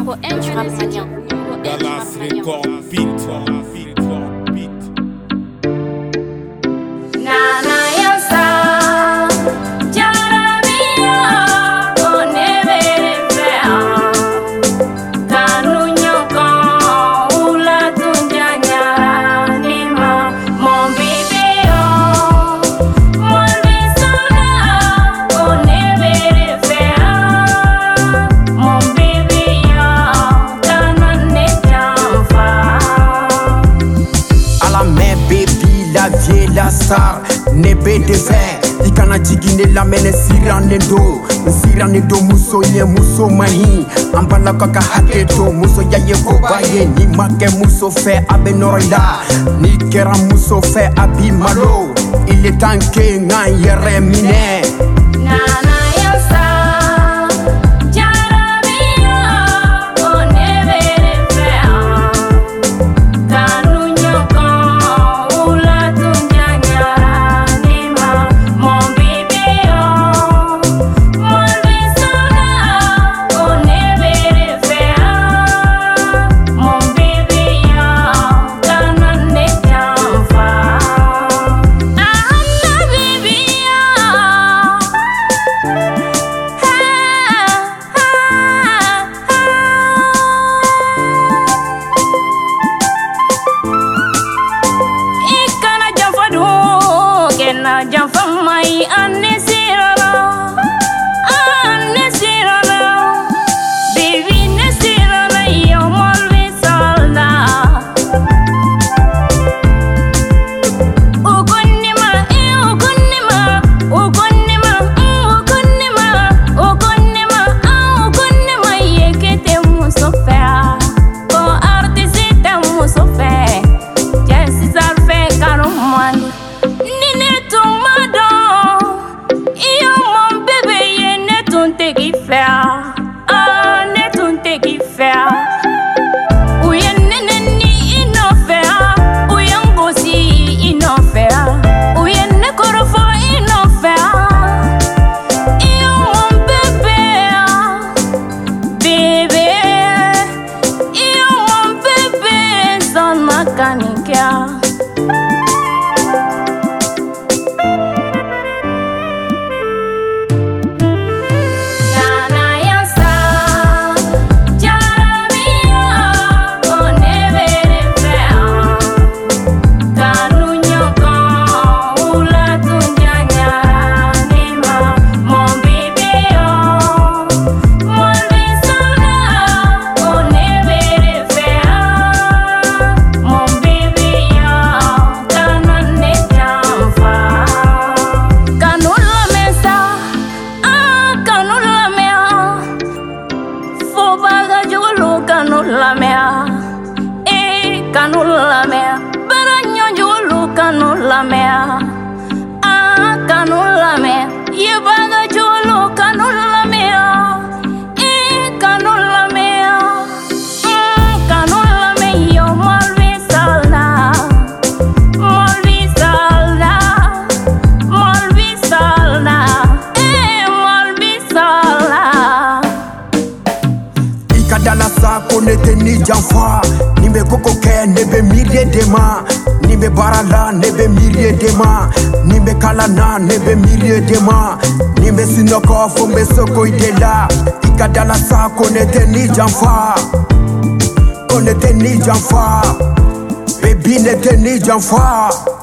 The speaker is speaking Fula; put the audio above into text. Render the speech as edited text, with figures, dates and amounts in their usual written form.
Dallas Record Beat. Nebe de fer, ikana jigine la mene sirane do muso nye muso mahi ambala kaka haketo muso ya ye kobaye ni make muso fe abe noroida ni kera muso fe abi malo il est temps que nga yere mine Jangan mai ane sirala, baby ne sirala yo malvi salda. Ukonima ye kete musofea, ko artiste musofea, jesi salfe karumani. Canula mea, baranyo julu canula mea, canula mea, ye baga julu canula mea, canula mea, canula mea, yo malvi salda, malvi salda, malvi salda. Ikadala sa konete ni janfa. Nimbe koko ke nebe mirie dema, nimbe barala nebe mirie dema, nimbe kalana nebe mirie dema, nimbe sinoko fombe soko idela. Ikadala sa konete ni janfa, baby nete ni janfa.